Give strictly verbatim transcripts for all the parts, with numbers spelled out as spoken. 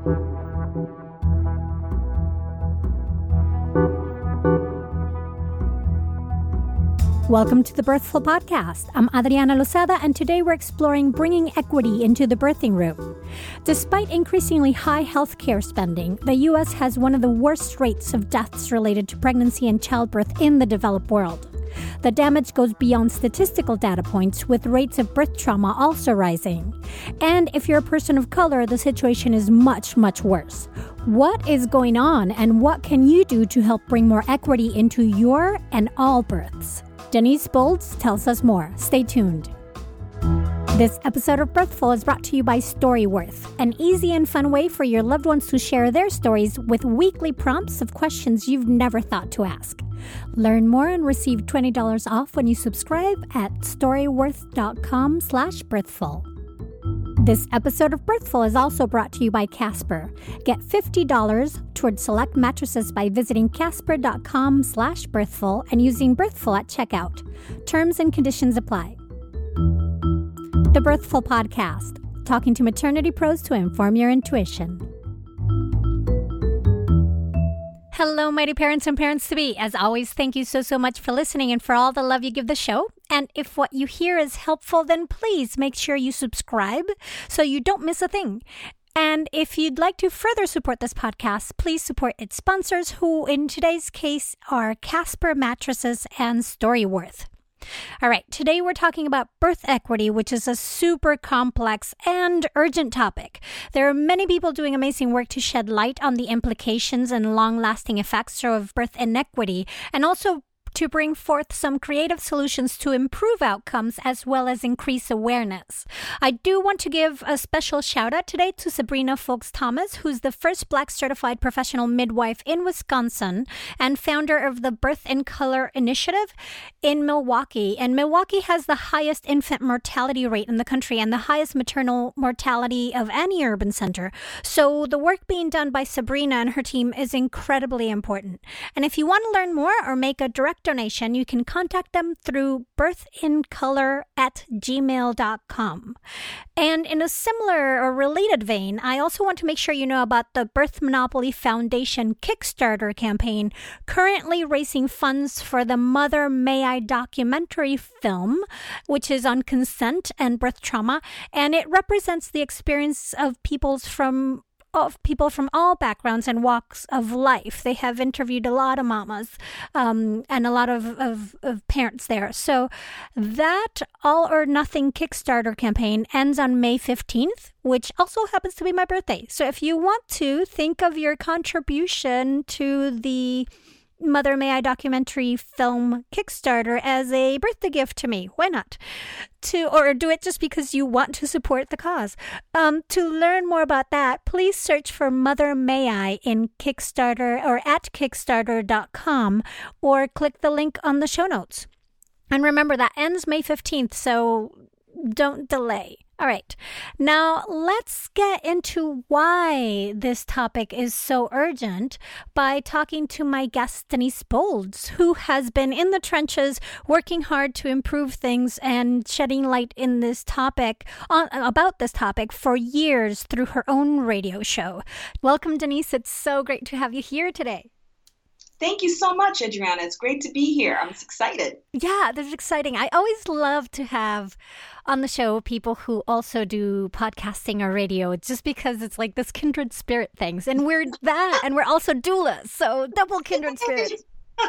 Welcome to the Birthful Podcast. I'm Adriana Lozada, and today we're exploring bringing equity into the birthing room. Despite increasingly high healthcare spending, the U S has one of the worst rates of deaths related to pregnancy and childbirth in the developed world. The damage goes beyond statistical data points, with rates of birth trauma also rising. And if you're a person of color, the situation is much, much worse. What is going on, and what can you do to help bring more equity into your and all births? Denise Bolds tells us more. Stay tuned. This episode of Birthful is brought to you by Storyworth, an easy and fun way for your loved ones to share their stories with weekly prompts of questions you've never thought to ask. Learn more and receive twenty dollars off when you subscribe at storyworth.com slash birthful. This episode of Birthful is also brought to you by Casper. Get fifty dollars towards select mattresses by visiting casper.com slash birthful and using Birthful at checkout. Terms and conditions apply. The Birthful Podcast, talking to maternity pros to inform your intuition. Hello, mighty parents and parents-to-be. As always, thank you so, so much for listening and for all the love you give the show. And if what you hear is helpful, then please make sure you subscribe so you don't miss a thing. And if you'd like to further support this podcast, please support its sponsors, who in today's case are Casper Mattresses and Storyworth. All right, today we're talking about birth equity, which is a super complex and urgent topic. There are many people doing amazing work to shed light on the implications and long-lasting effects of birth inequity, and also to bring forth some creative solutions to improve outcomes as well as increase awareness. I do want to give a special shout out today to Sabrina Folks Thomas, who's the first Black certified professional midwife in Wisconsin and founder of the Birth in Color initiative in Milwaukee. And Milwaukee has the highest infant mortality rate in the country and the highest maternal mortality of any urban center. So the work being done by Sabrina and her team is incredibly important. And if you want to learn more or make a direct donation, you can contact them through birthincolor at gmail dot com. And in a similar or related vein, I also want to make sure you know about the Birth Monopoly Foundation Kickstarter campaign, currently raising funds for the Mother May I documentary film, which is on consent and birth trauma, and it represents the experience of people's from of people from all backgrounds and walks of life. They have interviewed a lot of mamas um, and a lot of, of, of parents there. So that All or Nothing Kickstarter campaign ends on May fifteenth, which also happens to be my birthday. So if you want to think of your contribution to the Mother May I documentary film Kickstarter as a birthday gift to me, why not? To or do it just because you want to support the cause. Um, to learn more about that, please search for Mother May I in Kickstarter or at kickstarter dot com, or click the link on the show notes. And remember, that ends May fifteenth, so don't delay. All right, now let's get into why this topic is so urgent by talking to my guest, Denise Bolds, who has been in the trenches working hard to improve things and shedding light in this topic, on, about this topic for years through her own radio show. Welcome, Denise. It's so great to have you here today. Thank you so much, Adriana. It's great to be here. I'm excited. Yeah, this is exciting. I always love to have on the show people who also do podcasting or radio, just because it's like this kindred spirit things. And we're that, and we're also doulas, so double kindred spirits.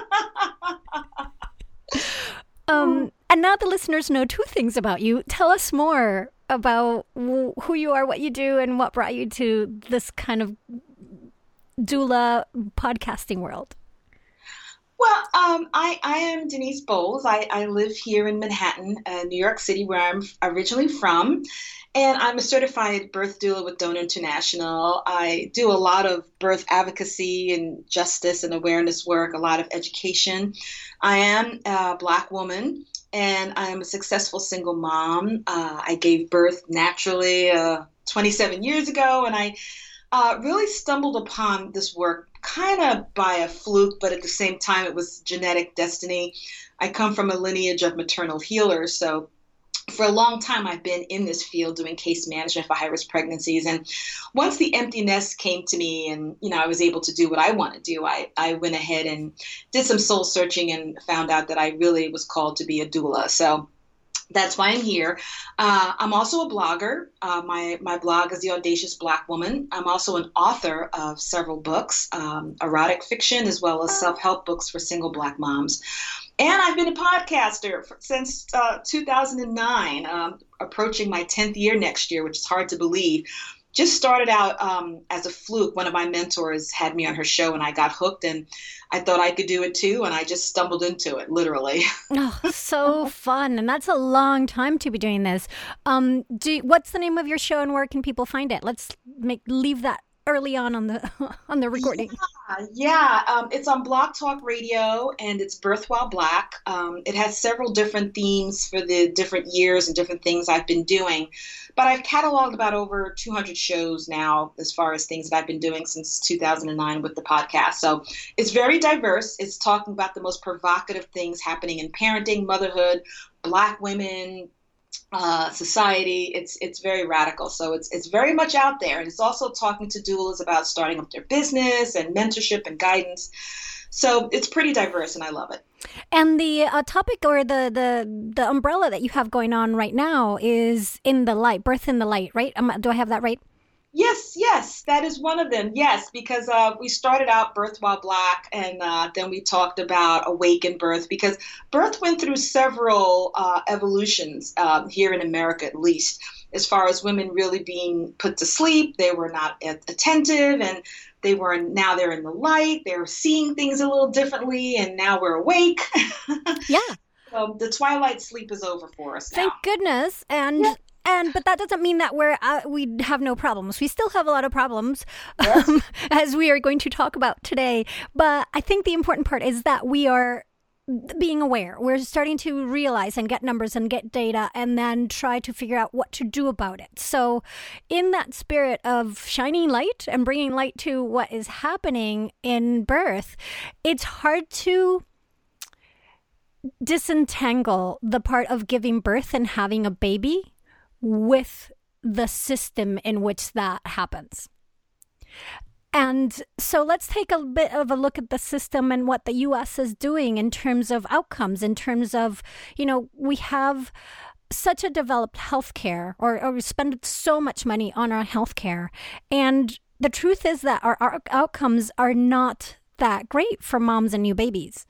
um, and now the listeners know two things about you. Tell us more about who you are, what you do, and what brought you to this kind of doula podcasting world. Well, um, I, I am Denise Bolds. I, I live here in Manhattan, uh, New York City, where I'm originally from. And I'm a certified birth doula with Donor International. I do a lot of birth advocacy and justice and awareness work, a lot of education. I am a Black woman, and I'm a successful single mom. Uh, I gave birth naturally uh, twenty-seven years ago, and I uh, really stumbled upon this work kind of by a fluke, but at the same time, it was genetic destiny. I come from a lineage of maternal healers, so for a long time, I've been in this field doing case management for high-risk pregnancies. And once the empty nest came to me and, you know, I was able to do what I want to do, I, I went ahead and did some soul searching and found out that I really was called to be a doula. So that's why I'm here. Uh, I'm also a blogger. Uh, my, my blog is The Audacious Black Woman. I'm also an author of several books, um, erotic fiction, as well as self-help books for single Black moms. And I've been a podcaster for, since uh, two thousand nine, um, approaching my tenth year next year, which is hard to believe. Just started out um, as a fluke. One of my mentors had me on her show and I got hooked and I thought I could do it too. And I just stumbled into it, literally. Oh, so fun. And that's a long time to be doing this. Um, do, what's the name of your show and where can people find it? Let's make leave that early on on the on the recording. Yeah, yeah. Um, it's on Blog Talk Radio and it's Birth While Black. Um, it has several different themes for the different years and different things I've been doing. But I've cataloged about over two hundred shows now as far as things that I've been doing since two thousand nine with the podcast. So it's very diverse. It's talking about the most provocative things happening in parenting, motherhood, Black women, uh, society. It's it's very radical. So it's it's very much out there. And it's also talking to doulas about starting up their business and mentorship and guidance. So it's pretty diverse and I love it. And the uh, topic or the, the the umbrella that you have going on right now is In the Light, Birth in the Light, right? Um, do I have that right? Yes, yes, that is one of them. Yes, because uh, we started out Birth While Black, and uh, then we talked about Awaken Birth, because birth went through several uh, evolutions uh, here in America, at least, as far as women really being put to sleep. They were not attentive, and they were now they're in the light. They're seeing things a little differently, and now we're awake. Yeah. So the twilight sleep is over for us now. Thank goodness. And. Yeah. And but that doesn't mean that we're uh, we have no problems. We still have a lot of problems, Yes. um, as we are going to talk about today. But I think the important part is that we are being aware. We're starting to realize and get numbers and get data and then try to figure out what to do about it. So in that spirit of shining light and bringing light to what is happening in birth, it's hard to disentangle the part of giving birth and having a baby with the system in which that happens. And so let's take a bit of a look at the system and what the U S is doing in terms of outcomes, in terms of, you know, we have such a developed healthcare, or, or we spend so much money on our healthcare. And the truth is that our, our outcomes are not that great for moms and new babies.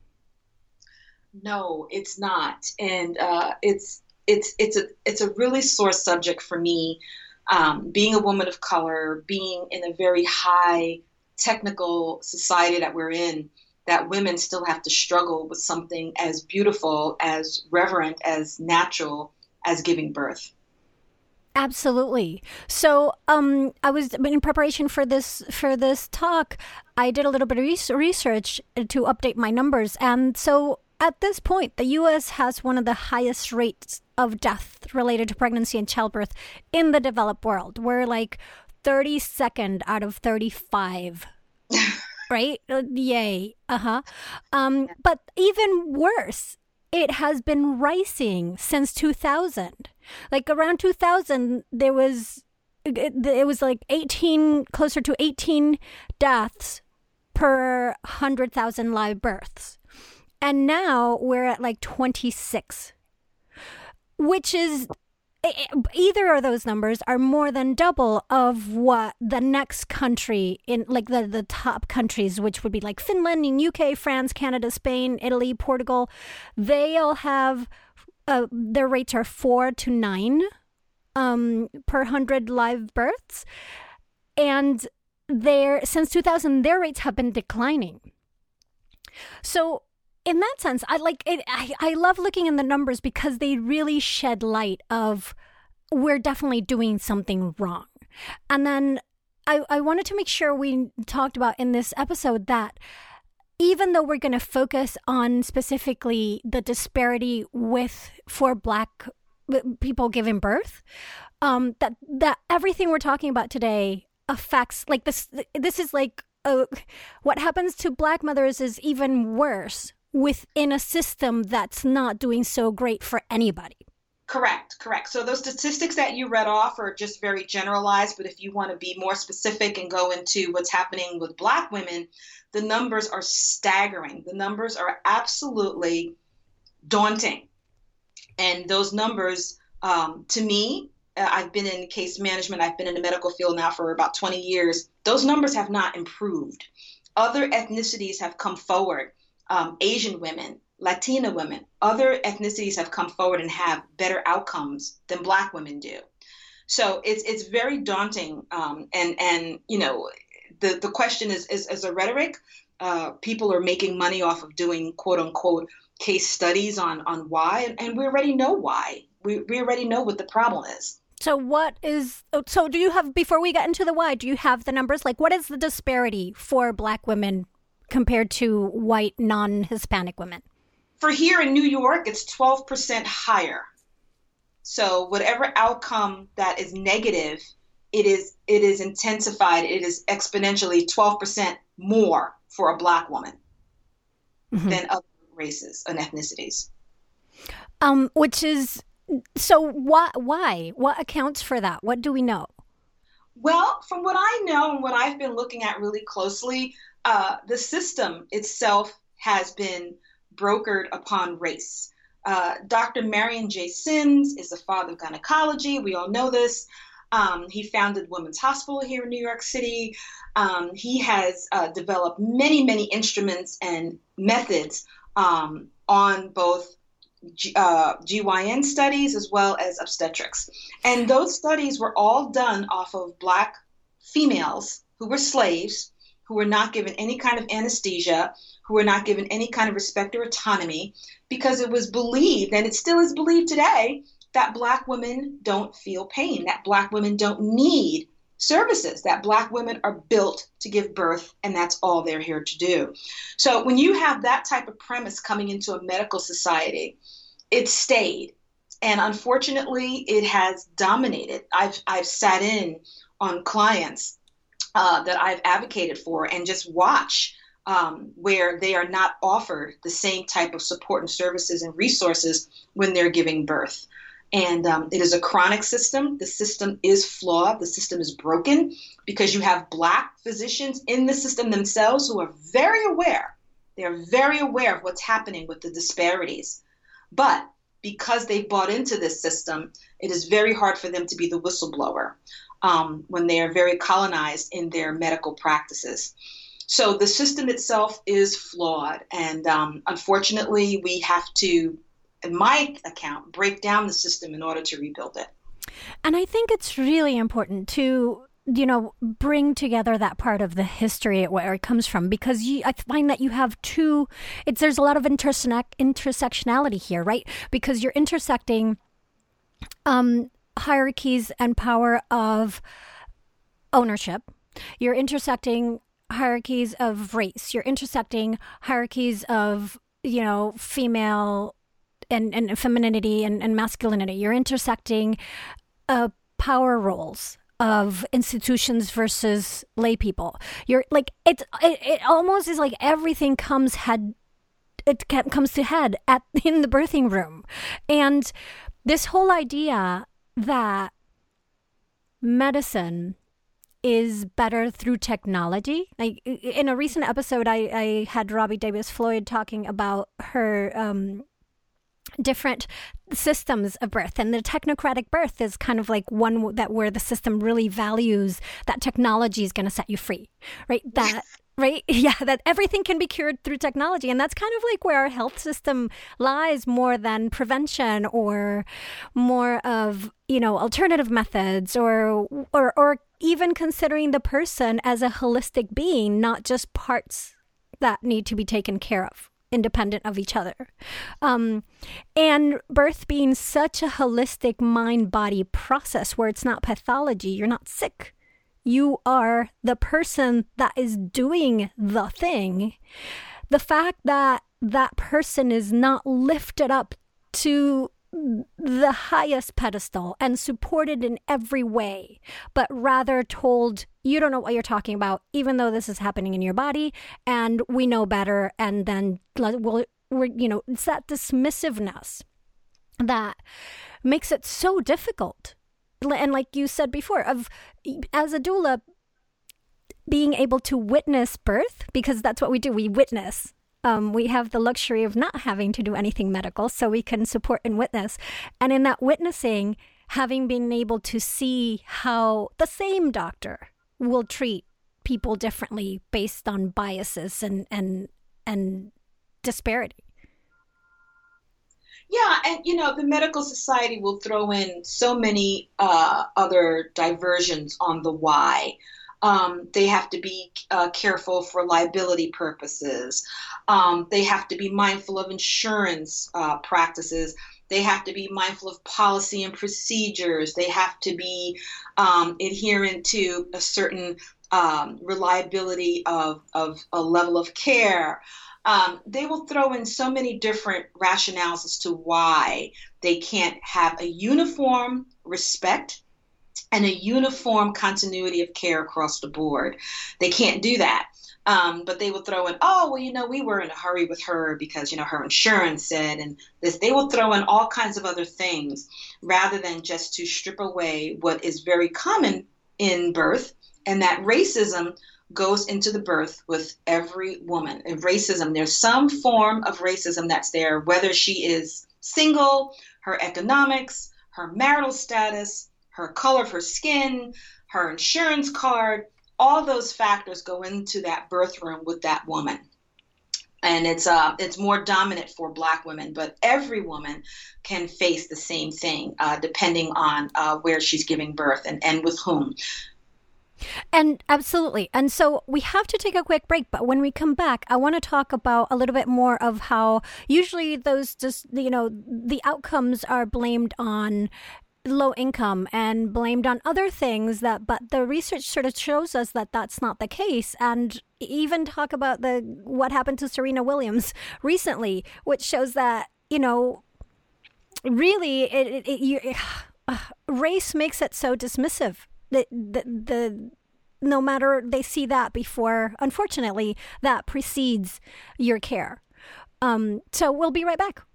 No, it's not. And uh, it's It's it's a it's a really sore subject for me, um, being a woman of color, being in a very high technical society that we're in, that women still have to struggle with something as beautiful, as reverent, as natural as giving birth. Absolutely. So, um, I was in preparation for this for this talk. I did a little bit of research to update my numbers, and so at this point, the U S has one of the highest rates of death related to pregnancy and childbirth in the developed world. We're like thirty-second out of thirty-five, right? Yay. Uh-huh. Um, but even worse, it has been rising since two thousand. Like around two thousand, there was, it, it was like eighteen, closer to eighteen deaths per one hundred thousand live births. And now we're at like twenty-six, which is, either of those numbers are more than double of what the next country in, like the, the top countries, which would be like Finland and U K, France, Canada, Spain, Italy, Portugal. They all have, uh, their rates are four to nine um, per hundred live births. And their, since two thousand, their rates have been declining. So in that sense, I like it. I, I love looking in the numbers because they really shed light of we're definitely doing something wrong. And then I, I wanted to make sure we talked about in this episode that even though we're going to focus on specifically the disparity with for Black people giving birth, um, that that everything we're talking about today affects, like this. This is like uh, what happens to Black mothers is even worse within a system that's not doing so great for anybody. Correct, correct. So those statistics that you read off are just very generalized, but if you want to be more specific and go into what's happening with Black women, the numbers are staggering. The numbers are absolutely daunting. And those numbers, um, to me, uh, I've been in case management, I've been in the medical field now for about twenty years. Those numbers have not improved. Other ethnicities have come forward, um, Asian women, Latina women, other ethnicities have come forward and have better outcomes than Black women do. So it's it's very daunting. Um, and, and, you know, the, the question is, is, is a rhetoric. Uh, people are making money off of doing, quote unquote, case studies on, on why. And we already know why. We, we already know what the problem is. So what is, so do you have, before we get into the why, do you have the numbers? Like, what is the disparity for Black women compared to white non-Hispanic women? For here in New York, it's twelve percent higher. So whatever outcome that is negative, it is it is intensified. It is exponentially twelve percent more for a Black woman mm-hmm. than other races and ethnicities. Um, which is, so why, why? What accounts for that? What do we know? Well, from what I know and what I've been looking at really closely, uh, the system itself has been brokered upon race. Uh, Doctor Marion J. Sims is the father of gynecology. We all know this. Um, he founded Women's Hospital here in New York City. Um, he has uh, developed many, many instruments and methods um, on both G, uh, G Y N studies as well as obstetrics. And those studies were all done off of Black females who were slaves, who were not given any kind of anesthesia, who were not given any kind of respect or autonomy, because it was believed, and it still is believed today, that Black women don't feel pain, that Black women don't need services, that Black women are built to give birth, and that's all they're here to do. So when you have that type of premise coming into a medical society, it stayed. And unfortunately, it has dominated. I've, I've sat in on clients uh, that I've advocated for and just watch Um, where they are not offered the same type of support and services and resources when they're giving birth. And um, it is a chronic system. The system is flawed. The system is broken because you have Black physicians in the system themselves who are very aware. They're very aware of what's happening with the disparities. But because they bought into this system, it is very hard for them to be the whistleblower um, when they are very colonized in their medical practices. So the system itself is flawed. And um, unfortunately, we have to, in my account, break down the system in order to rebuild it. And I think it's really important to, you know, bring together that part of the history where it comes from, because you, I find that you have two, it's, there's a lot of intersect, intersectionality here, right? Because you're intersecting um, hierarchies and power of ownership. You're intersecting hierarchies of race. You're intersecting hierarchies of, you know, female and, and femininity and, and masculinity. You're intersecting uh, power roles of institutions versus lay people. You're like, it's, it, it almost is like everything comes head, it comes to head at in the birthing room. And this whole idea that medicine is better through technology. Like in a recent episode, I, I had Robbie Davis Floyd talking about her um, different systems of birth, and the technocratic birth is kind of like one that where the system really values that technology is going to set you free, right? That right, yeah, that everything can be cured through technology, and that's kind of like where our health system lies more than prevention or more of, you know, alternative methods or or or even considering the person as a holistic being, not just parts that need to be taken care of, independent of each other. Um, and birth being such a holistic mind-body process where it's not pathology, you're not sick. You are the person that is doing the thing. The fact that that person is not lifted up to the highest pedestal and supported in every way, but rather told, you don't know what you're talking about, even though this is happening in your body and we know better. And then we'll, we're, you know, it's that dismissiveness that makes it so difficult. And like you said before, of as a doula, being able to witness birth, because that's what we do, we witness. Um, we have the luxury of not having to do anything medical, so we can support and witness. And in that witnessing, having been able to see how the same doctor will treat people differently based on biases and and and disparity. Yeah, and you know, the medical society will throw in so many uh, other diversions on the why. Um, they have to be uh, careful for liability purposes. Um, they have to be mindful of insurance uh, practices. They have to be mindful of policy and procedures. They have to be um, adherent to a certain um, reliability of, of a level of care. Um, they will throw in so many different rationales as to why they can't have a uniform respect and a uniform continuity of care across the board. They can't do that. Um, but they will throw in, oh, well, you know, we were in a hurry with her because, you know, her insurance said, and this, they will throw in all kinds of other things rather than just to strip away what is very common in birth, and that racism goes into the birth with every woman. And racism, there's some form of racism that's there, whether she is single, her economics, her marital status, her color of her skin, her insurance card, all those factors go into that birth room with that woman. And it's uh, it's more dominant for Black women, but every woman can face the same thing, uh, depending on uh, where she's giving birth and, and with whom. And absolutely. And so we have to take a quick break. But when we come back, I want to talk about a little bit more of how usually those just, you know, the outcomes are blamed on low income and blamed on other things, that but the research sort of shows us that that's not the case. And even talk about the what happened to Serena Williams recently, which shows that, you know, really it, it, it you, uh, race makes it so dismissive. The, the the no matter, they see that before, unfortunately, that precedes your care. Um, so we'll be right back.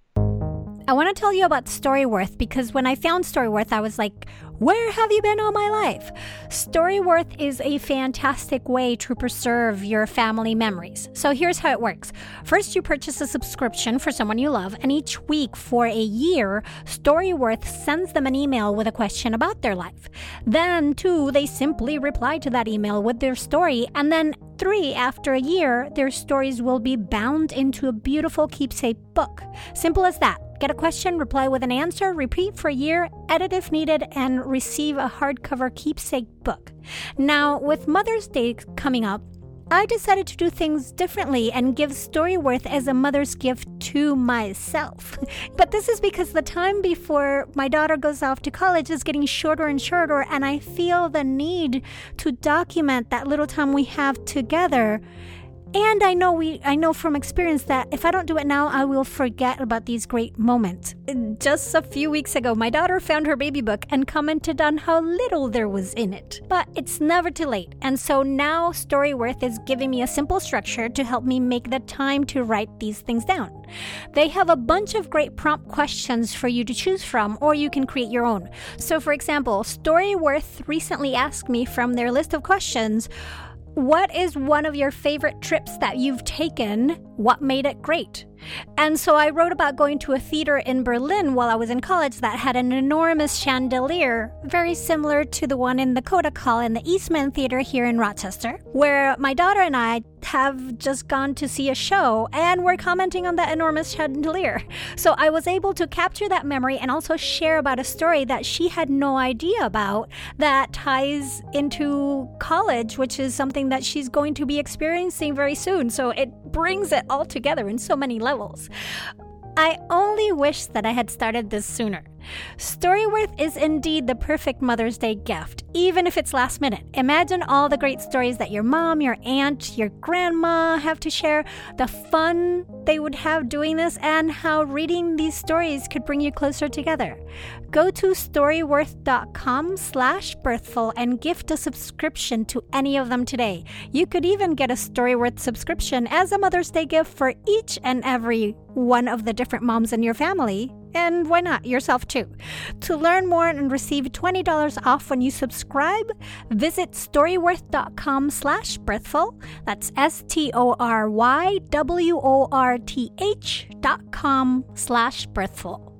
I want to tell you about Storyworth, because when I found Storyworth, I was like, where have you been all my life? Storyworth is a fantastic way to preserve your family memories. So here's how it works. First, you purchase a subscription for someone you love, and each week for a year, Storyworth sends them an email with a question about their life. Then, two, they simply reply to that email with their story, and then three, after a year, their stories will be bound into a beautiful keepsake book. Simple as that. Get a question, reply with an answer, repeat for a year, edit if needed, and receive a hardcover keepsake book. Now, with Mother's Day coming up, I decided to do things differently and give Storyworth as a mother's gift to myself. But this is because the time before my daughter goes off to college is getting shorter and shorter, and I feel the need to document that little time we have together. And I know we I know from experience that if I don't do it now, I will forget about these great moments. Just a few weeks ago, my daughter found her baby book and commented on how little there was in it. But it's never too late. And so now Storyworth is giving me a simple structure to help me make the time to write these things down. They have a bunch of great prompt questions for you to choose from, or you can create your own. So for example, Storyworth recently asked me from their list of questions, what is one of your favorite trips that you've taken? What made it great? And so I wrote about going to a theater in Berlin while I was in college that had an enormous chandelier, very similar to the one in the Kodak Hall in the Eastman Theater here in Rochester, where my daughter and I have just gone to see a show, and we're commenting on that enormous chandelier. So I was able to capture that memory and also share about a story that she had no idea about that ties into college, which is something that she's going to be experiencing very soon. So it brings it all together in so many levels. I only wish that I had started this sooner. Storyworth is indeed the perfect Mother's Day gift, even if it's last minute. Imagine all the great stories that your mom, your aunt, your grandma have to share, the fun they would have doing this, and how reading these stories could bring you closer together. Go to storyworth.com slash birthful and gift a subscription to any of them today. You could even get a Storyworth subscription as a Mother's Day gift for each and every one of the different moms in your family. And why not? Yourself too. To learn more and receive twenty dollars off when you subscribe, visit storyworth.com slash birthful. That's S-T-O-R-Y-W-O-R-T-H dot com slash birthful.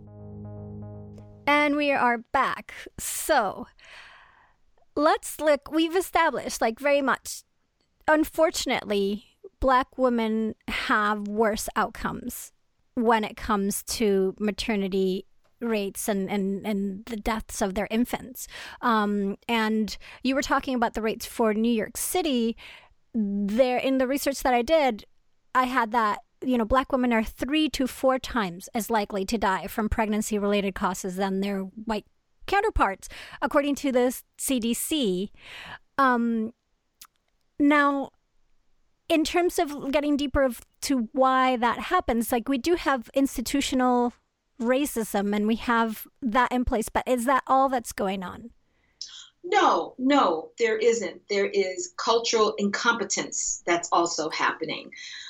And we are back. So let's look, we've established like very much, unfortunately, Black women have worse outcomes when it comes to maternity rates and, and, and the deaths of their infants. Um, and you were talking about the rates for New York City. There, in the research that I did, I had that, you know, Black women are three to four times as likely to die from pregnancy-related causes than their white counterparts, according to the C D C. Um, now, in terms of getting deeper of, to why that happens, like we do have institutional racism and we have that in place, but is that all that's going on? No, no, there isn't. There is cultural incompetence that's also happening.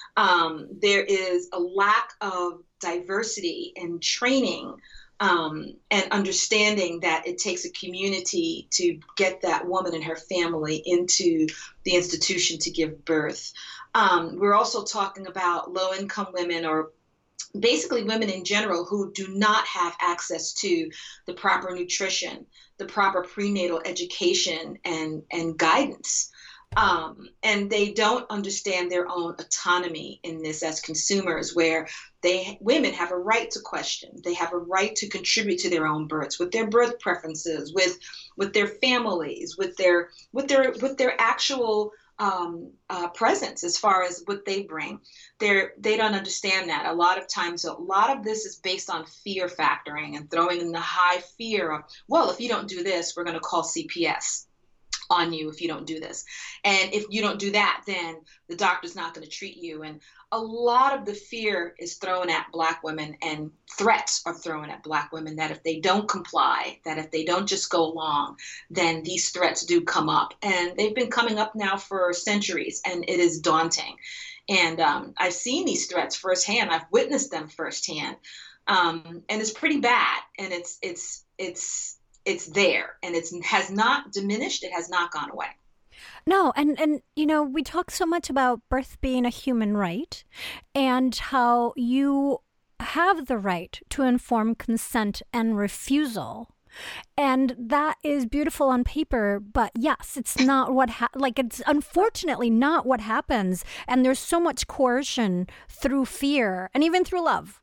Um, there is a lack of diversity and training um, and understanding that it takes a community to get that woman and her family into the institution to give birth. Um, we're also talking about low-income women, or basically women in general, who do not have access to the proper nutrition, the proper prenatal education and, and guidance. Um, and they don't understand their own autonomy in this as consumers, where they women have a right to question. They have a right to contribute to their own births with their birth preferences, with with their families, with their with their with their actual um, uh, presence as far as what they bring. They're they don't understand that. A lot of times, a lot of this is based on fear factoring and throwing in the high fear of, well, if you don't do this, we're going to call C P S on you if you don't do this. And if you don't do that, then the doctor's not going to treat you. And a lot of the fear is thrown at Black women, and threats are thrown at Black women that if they don't comply, that if they don't just go along, then these threats do come up. And they've been coming up now for centuries, and it is daunting. And um, I've seen these threats firsthand. I've witnessed them firsthand. Um, and it's pretty bad. And it's, it's, it's, it's there, and it's has not diminished. It has not gone away. No, and, and you know, we talk so much about birth being a human right, and how you have the right to informed consent and refusal. And that is beautiful on paper, but yes, it's not what, ha- like it's unfortunately not what happens. And there's so much coercion through fear and even through love.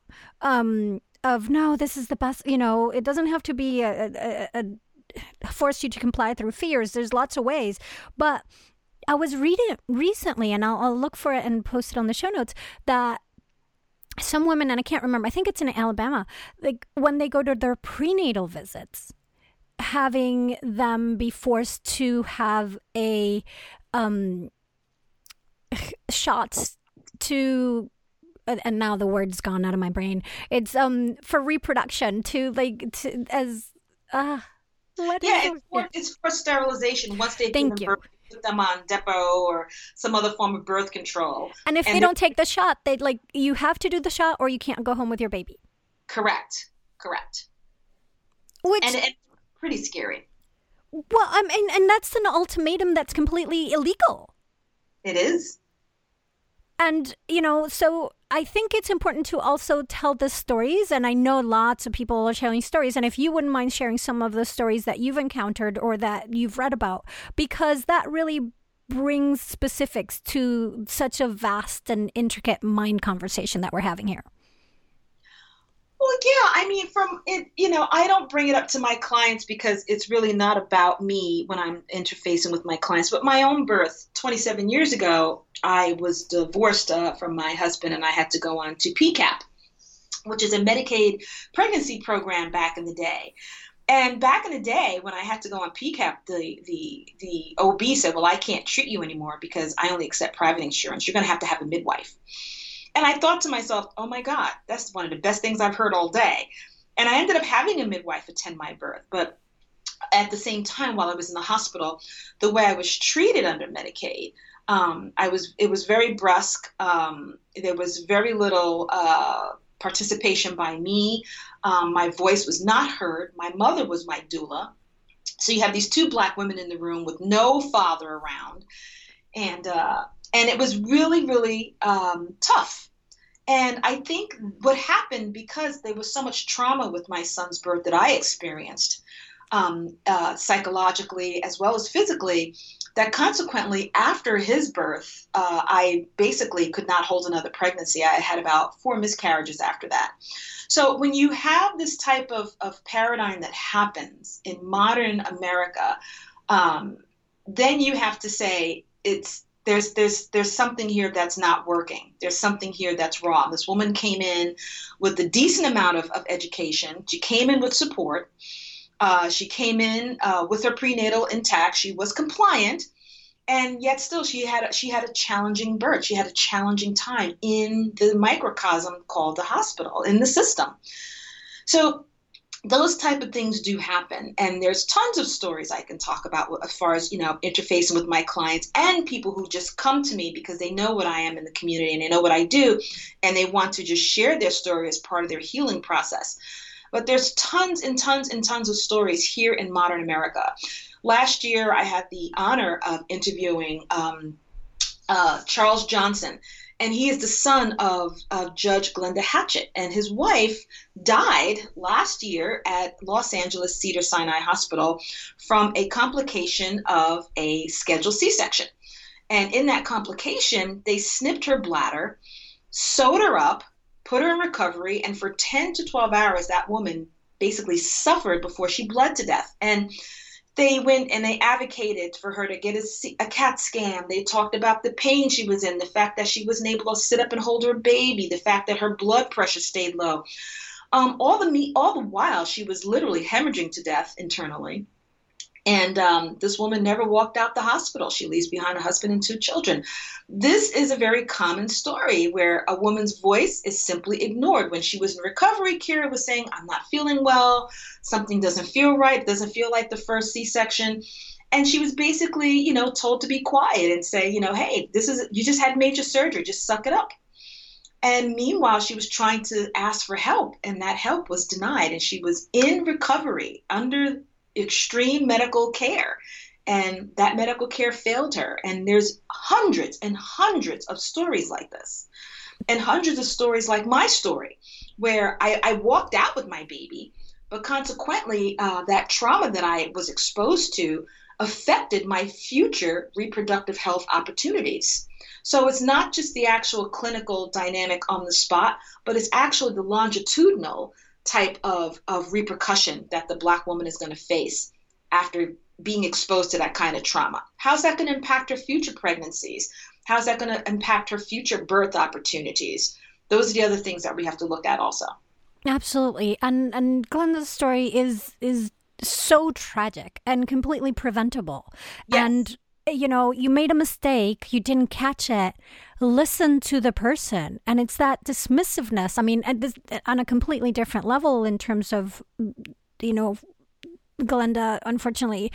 Um, of no, this is the best, you know, it doesn't have to be a, a, a, a force you to comply through fears. There's lots of ways. But I was reading recently, and I'll, I'll look for it and post it on the show notes, that some women, and I can't remember, I think it's in Alabama, like when they go to their prenatal visits, having them be forced to have a um, shots to, and now the word's gone out of my brain. It's um for reproduction to like to, as uh what yeah, is it's for, it's for sterilization. Once they've Thank given you. birth, put them on Depo or some other form of birth control. And if and they don't take the shot, they like you have to do the shot, or you can't go home with your baby. Correct, correct. Which and, and pretty scary. Well, I mean, and that's an ultimatum that's completely illegal. It is. And, you know, so I think it's important to also tell the stories. And I know lots of people are sharing stories. And if you wouldn't mind sharing some of the stories that you've encountered or that you've read about, because that really brings specifics to such a vast and intricate mind conversation that we're having here. Well, yeah, I mean, from it, you know, I don't bring it up to my clients because it's really not about me when I'm interfacing with my clients. But my own birth, twenty-seven years ago, I was divorced uh, from my husband, and I had to go on to P CAP, which is a Medicaid pregnancy program back in the day. And back in the day, when I had to go on P CAP, the the the O B said, well, I can't treat you anymore because I only accept private insurance. You're going to have to have a midwife. And I thought to myself, oh, my God, that's one of the best things I've heard all day. And I ended up having a midwife attend my birth. But at the same time, while I was in the hospital, the way I was treated under Medicaid, um, I was it was very brusque. Um, there was very little uh, participation by me. Um, my voice was not heard. My mother was my doula. So you have these two Black women in the room with no father around. And, uh, and it was really, really um, tough. And I think what happened, because there was so much trauma with my son's birth that I experienced, um, uh, psychologically as well as physically, that consequently after his birth, uh, I basically could not hold another pregnancy. I had about four miscarriages after that. So when you have this type of, of paradigm that happens in modern America, um, then you have to say it's there's there's there's something here that's not working. There's something here that's wrong. This woman came in with a decent amount of, of education. She came in with support. Uh, she came in uh, with her prenatal intact. She was compliant, and yet still she had a, she had a challenging birth. She had a challenging time in the microcosm called the hospital, in the system. So those type of things do happen, and there's tons of stories I can talk about as far as, you know, interfacing with my clients and people who just come to me because they know what I am in the community and they know what I do, and they want to just share their story as part of their healing process. But there's tons and tons and tons of stories here in modern America. Last year, I had the honor of interviewing um, uh, Charles Johnson, and he is the son of, of Judge Glenda Hatchett, and his wife died last year at Los Angeles Cedars-Sinai Hospital from a complication of a scheduled C-section. And in that complication, they snipped her bladder, sewed her up, put her in recovery, and for ten to twelve hours, that woman basically suffered before she bled to death. And they went and they advocated for her to get a, a CAT scan. They talked about the pain she was in, the fact that she wasn't able to sit up and hold her baby, the fact that her blood pressure stayed low. Um, all the all the while, she was literally hemorrhaging to death internally. And um, this woman never walked out the hospital. She leaves behind a husband and two children. This is a very common story where a woman's voice is simply ignored. When she was in recovery, Kira was saying, I'm not feeling well. Something doesn't feel right. It doesn't feel like the first C-section. And she was basically, you know, told to be quiet and say, you know, hey, this is, you just had major surgery. Just suck it up. And meanwhile, she was trying to ask for help, and that help was denied. And she was in recovery under extreme medical care, and that medical care failed her. And there's hundreds and hundreds of stories like this, and hundreds of stories like my story, where I, I walked out with my baby, but consequently uh, that trauma that I was exposed to affected my future reproductive health opportunities. So it's not just the actual clinical dynamic on the spot, but it's actually the longitudinal type of, of repercussion that the Black woman is going to face after being exposed to that kind of trauma. How's that going to impact her future pregnancies? How's that going to impact her future birth opportunities? Those are the other things that we have to look at also. Absolutely. And and Glenda's story is is so tragic and completely preventable. Yes. And you know, you made a mistake, you didn't catch it, listen to the person. And it's that dismissiveness. I mean, at this, on a completely different level in terms of, you know, Glenda, unfortunately,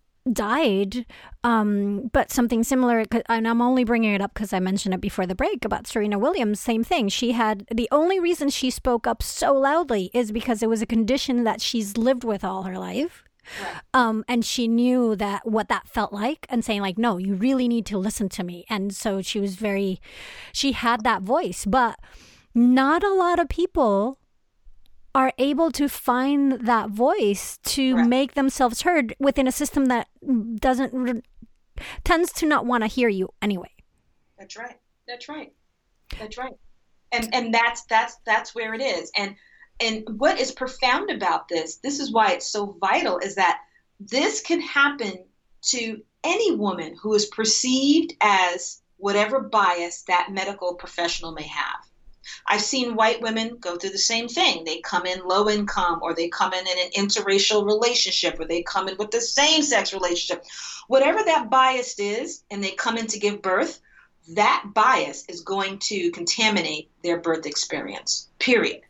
died, um, but something similar, and I'm only bringing it up because I mentioned it before the break about Serena Williams, same thing. She had, the only reason she spoke up so loudly is because it was a condition that she's lived with all her life. Right. Um, and she knew that what that felt like, and saying like, no, you really need to listen to me. And so she was very, she had that voice, but not a lot of people are able to find that voice to right. make themselves heard within a system that doesn't, tends to not want to hear you anyway. That's right. That's right. That's right. And, and that's, that's, that's where it is. And, And what is profound about this, this is why it's so vital, is that this can happen to any woman who is perceived as whatever bias that medical professional may have. I've seen white women go through the same thing. They come in low income, or they come in in an interracial relationship, or they come in with the same-sex relationship. Whatever that bias is, and they come in to give birth, that bias is going to contaminate their birth experience, period.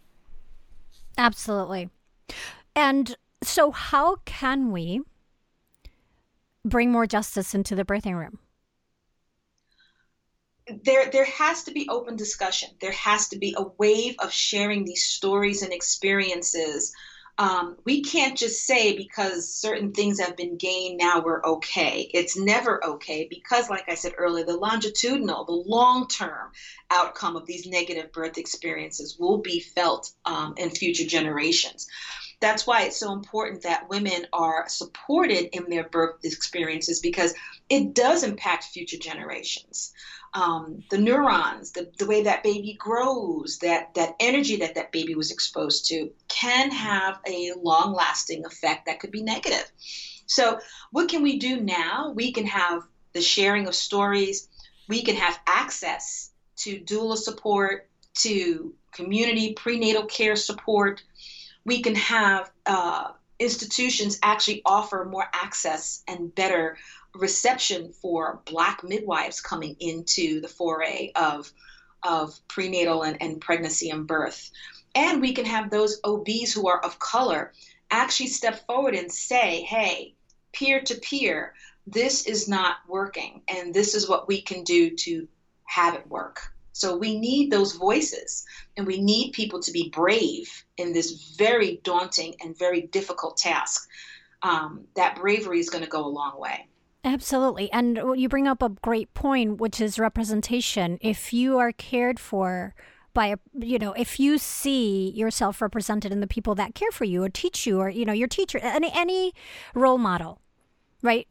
Absolutely. And so how can we bring more justice into the birthing room? there there has to be open discussion. There has to be a wave of sharing these stories and experiences. Um, we can't just say because certain things have been gained, now we're okay. It's never okay because, like I said earlier, the longitudinal, the long-term outcome of these negative birth experiences will be felt um, in future generations. That's why it's so important that women are supported in their birth experiences, because it does impact future generations. Um, the neurons, the, the way that baby grows, that, that energy that that baby was exposed to can have a long-lasting effect that could be negative. So what can we do now? We can have the sharing of stories. We can have access to doula support, to community prenatal care support. We can have uh, institutions actually offer more access and better reception for Black midwives coming into the foray of, of prenatal and, and pregnancy and birth. And we can have those O Bs who are of color actually step forward and say, hey, peer to peer, this is not working, and this is what we can do to have it work. So we need those voices, and we need people to be brave in this very daunting and very difficult task. Um, that bravery is going to go a long way. Absolutely. And you bring up a great point, which is representation. If you are cared for by, a, you know, if you see yourself represented in the people that care for you or teach you, or, you know, your teacher, any, any role model, right?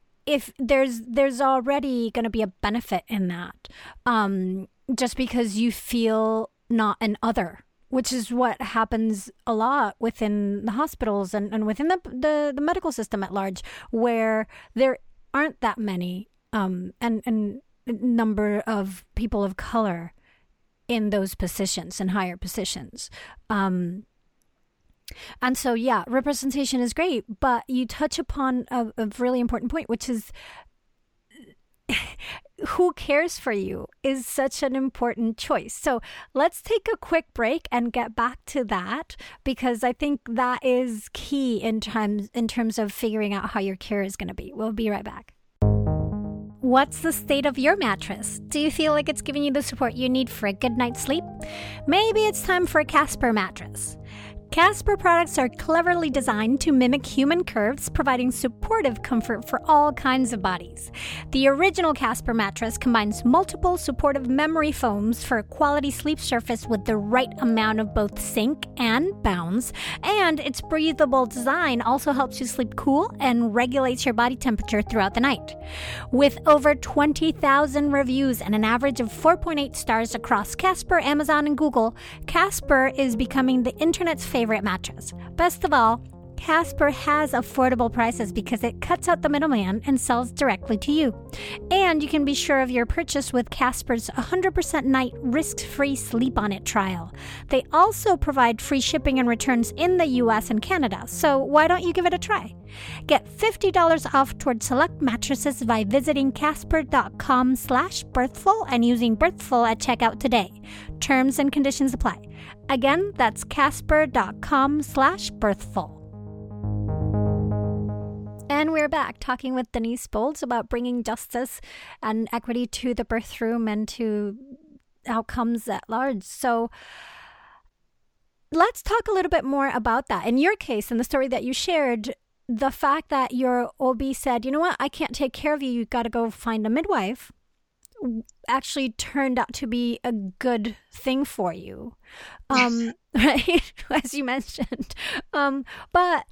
If there's, there's already going to be a benefit in that, um, just because you feel not an other, which is what happens a lot within the hospitals and, and within the, the, the medical system at large, where there aren't that many um, and, and number of people of color in those positions and higher positions. Um, and so, yeah, representation is great, but you touch upon a, a really important point, which is who cares for you is such an important choice. So let's take a quick break and get back to that, because I think that is key in terms in terms of figuring out how your care is going to be. We'll be right back. What's the state of your mattress? Do you feel like it's giving you the support you need for a good night's sleep? Maybe it's time for a Casper mattress. Casper products are cleverly designed to mimic human curves, providing supportive comfort for all kinds of bodies. The original Casper mattress combines multiple supportive memory foams for a quality sleep surface with the right amount of both sink and bounce, and its breathable design also helps you sleep cool and regulates your body temperature throughout the night. With over twenty thousand reviews and an average of four point eight stars across Casper, Amazon, and Google, Casper is becoming the internet's favorite favorite mattress. Best of all, Casper has affordable prices because it cuts out the middleman and sells directly to you. And you can be sure of your purchase with Casper's one hundred percent night risk-free Sleep On It trial. They also provide free shipping and returns in the U S and Canada, so why don't you give it a try? Get fifty dollars off towards select mattresses by visiting casper.com slash birthful and using birthful at checkout today. Terms and conditions apply. Again, that's casper.com slash birthful. And we're back talking with Denise Bowles about bringing justice and equity to the birth room and to outcomes at large. So let's talk a little bit more about that. In your case, in the story that you shared, the fact that your O B said, you know what, I can't take care of you, you've got to go find a midwife, actually turned out to be a good thing for you. Um, right? As you mentioned. Um, but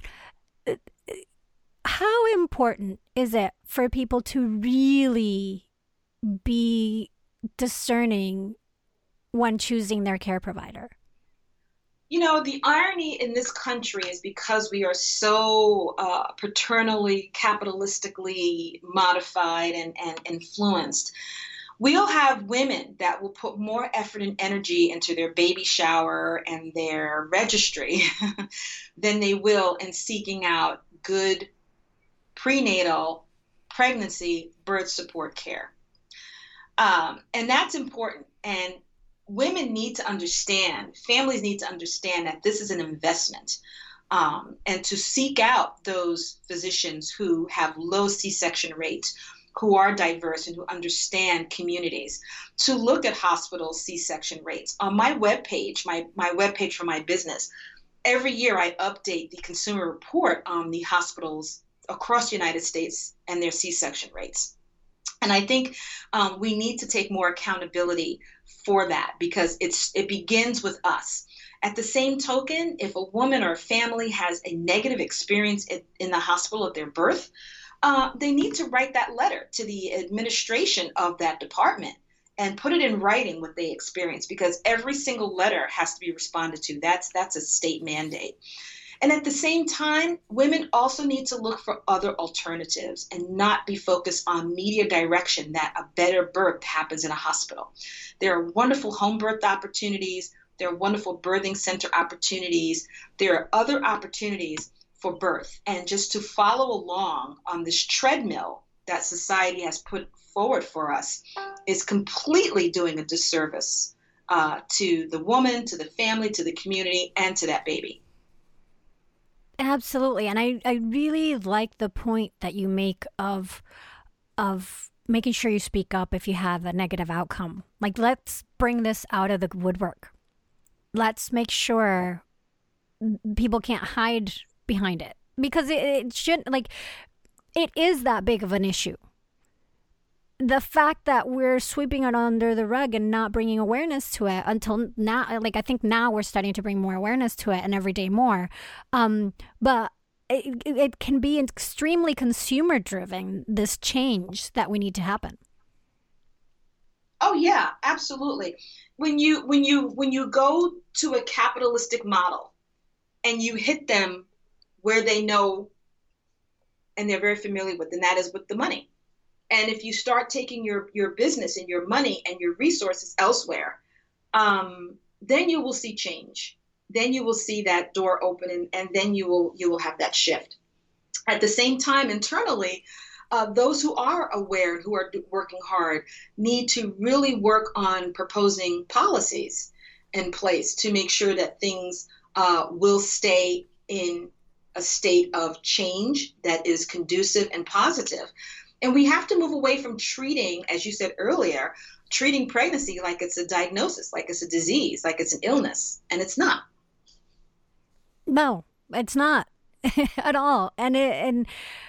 how important is it for people to really be discerning when choosing their care provider? You know, the irony in this country is because we are so uh, paternally, capitalistically modified and, and influenced, we'll have women that will put more effort and energy into their baby shower and their registry than they will in seeking out good prenatal, pregnancy, birth support care. Um, and that's important. And women need to understand, families need to understand that this is an investment, um, and to seek out those physicians who have low C-section rates, who are diverse and who understand communities to look at hospital C-section rates. On my webpage, my, my webpage for my business, every year I update the consumer report on the hospitals across the United States and their C-section rates. And I think um, we need to take more accountability for that because it's it begins with us. At the same token, if a woman or a family has a negative experience in, in the hospital at their birth, uh, they need to write that letter to the administration of that department and put it in writing what they experienced, because every single letter has to be responded to. That's that's a state mandate. And at the same time, women also need to look for other alternatives and not be focused on media direction that a better birth happens in a hospital. There are wonderful home birth opportunities. There are wonderful birthing center opportunities. There are other opportunities for birth. And just to follow along on this treadmill that society has put forward for us is completely doing a disservice uh, to the woman, to the family, to the community, and to that baby. Absolutely. And I, I really like the point that you make of of making sure you speak up if you have a negative outcome. Like, let's bring this out of the woodwork. Let's make sure people can't hide behind it, because it, it shouldn't, like, it is that big of an issue. The fact that we're sweeping it under the rug and not bringing awareness to it until now, like, I think now we're starting to bring more awareness to it and every day more. Um, but it, it can be extremely consumer driven, this change that we need to happen. Oh yeah, absolutely. When you when you when you go to a capitalistic model and you hit them where they know and they're very familiar with, and that is with the money. And if you start taking your, your business and your money and your resources elsewhere, um, then you will see change. Then you will see that door open, and, and then you will you will have that shift. At the same time, internally, uh, those who are aware and who are working hard need to really work on proposing policies in place to make sure that things uh, will stay in a state of change that is conducive and positive. And we have to move away from treating, as you said earlier, treating pregnancy like it's a diagnosis, like it's a disease, like it's an illness. And it's not. No, it's not at all. And it, and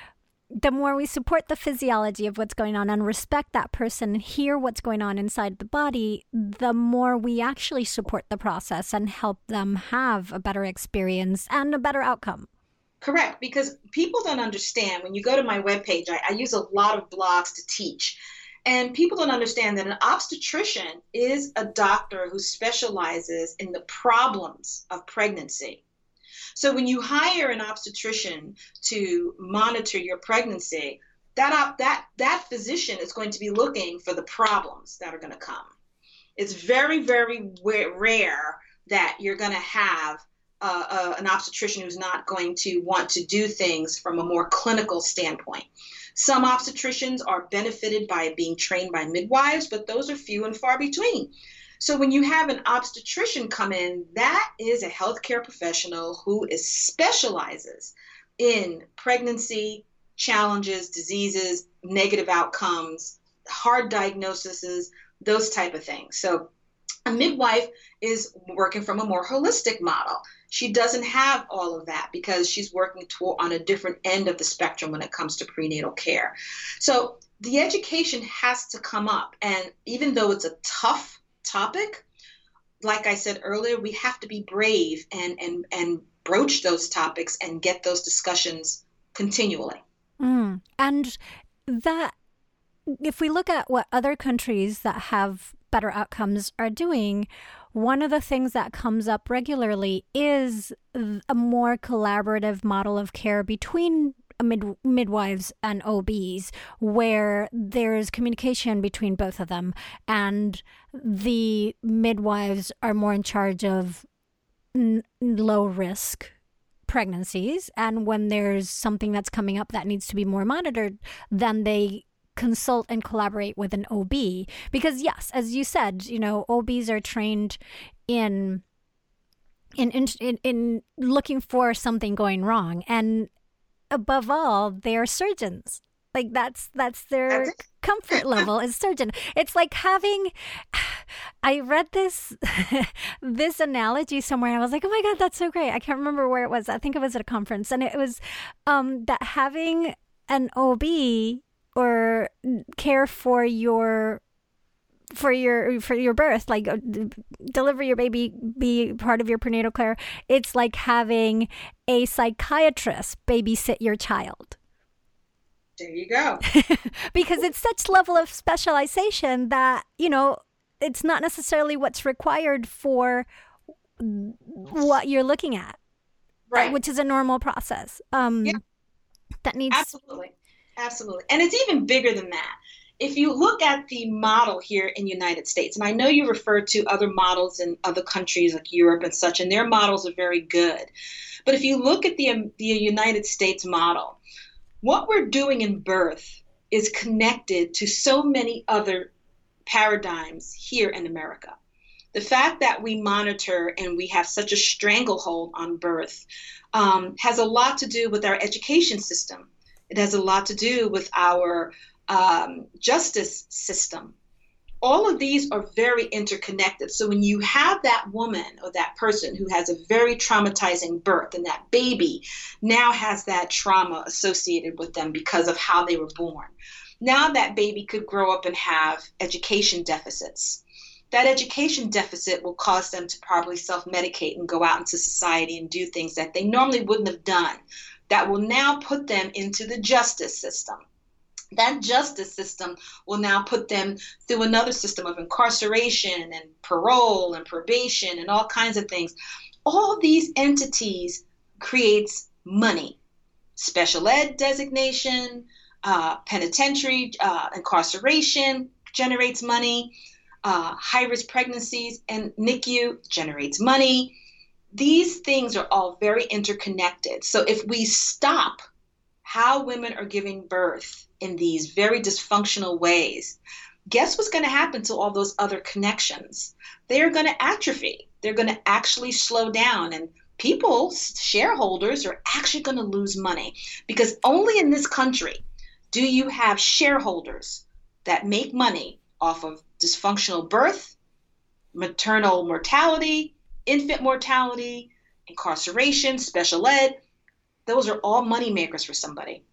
the more we support the physiology of what's going on and respect that person and hear what's going on inside the body, the more we actually support the process and help them have a better experience and a better outcome. Correct, because people don't understand. When you go to my webpage, I, I use a lot of blogs to teach. And people don't understand that an obstetrician is a doctor who specializes in the problems of pregnancy. So when you hire an obstetrician to monitor your pregnancy, that op- that that physician is going to be looking for the problems that are going to come. It's very, very rare that you're going to have Uh, uh, an obstetrician who's not going to want to do things from a more clinical standpoint. Some obstetricians are benefited by being trained by midwives, but those are few and far between. So when you have an obstetrician come in, that is a healthcare professional who is specializes in pregnancy challenges, diseases, negative outcomes, hard diagnoses, those type of things. So a midwife is working from a more holistic model. She doesn't have all of that because she's working to, on a different end of the spectrum when it comes to prenatal care. So the education has to come up. And even though it's a tough topic, like I said earlier, we have to be brave and, and, and broach those topics and get those discussions continually. Mm. And that, if we look at what other countries that have better outcomes are doing, one of the things that comes up regularly is a more collaborative model of care between mid- midwives and O Bs, where there's communication between both of them, and the midwives are more in charge of n- low risk pregnancies, and when there's something that's coming up that needs to be more monitored, then they consult and collaborate with an O B. Because yes, as you said, you know, O Bs are trained in in in in looking for something going wrong, and above all, they are surgeons. Like that's that's That's their it. comfort level as surgeon. It's like having I read this this analogy somewhere and I was like, "Oh my God, that's so great." I can't remember where it was. I think it was at a conference, and it was um that having an O B or care for your for your for your birth, like uh, d- deliver your baby, be part of your prenatal care. It's like having a psychiatrist babysit your child. There you go. Because it's such level of specialization that, you know, it's not necessarily what's required for what you're looking at, uh, Right. which is a normal process. Yeah, Um, that needs, absolutely. Absolutely. And it's even bigger than that. If you look at the model here in the United States, and I know you refer to other models in other countries like Europe and such, and their models are very good. But if you look at the, um, the United States model, what we're doing in birth is connected to so many other paradigms here in America. The fact that we monitor and we have such a stranglehold on birth um, has a lot to do with our education system. It has a lot to do with our um, justice system. All of these are very interconnected. So when you have that woman or that person who has a very traumatizing birth and that baby now has that trauma associated with them because of how they were born, now that baby could grow up and have education deficits. That education deficit will cause them to probably self-medicate and go out into society and do things that they normally wouldn't have done. That will now put them into the justice system. That justice system will now put them through another system of incarceration and parole and probation and all kinds of things. All these entities creates money. Special ed designation, uh, penitentiary uh, incarceration generates money. Uh, high-risk pregnancies and N I C U generates money. These things are all very interconnected. So if we stop how women are giving birth in these very dysfunctional ways, guess what's going to happen to all those other connections? They are going to atrophy. They're going to actually slow down, and people, shareholders, are actually going to lose money, because only in this country do you have shareholders that make money off of dysfunctional birth, maternal mortality, infant mortality, incarceration, special ed. Those are all money makers for somebody.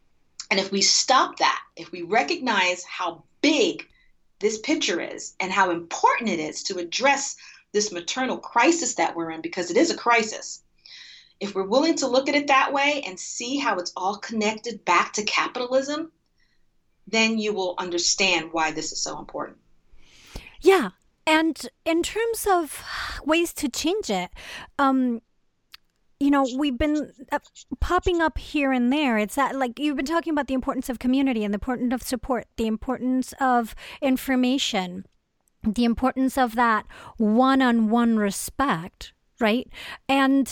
And if we stop that, if we recognize how big this picture is and how important it is to address this maternal crisis that we're in, because it is a crisis, if we're willing to look at it that way and see how it's all connected back to capitalism, then you will understand why this is so important. yeah. And in terms of ways to change it, um, you know, we've been uh, popping up here and there. It's that, like, you've been talking about the importance of community and the importance of support, the importance of information, the importance of that one-on-one respect, right? And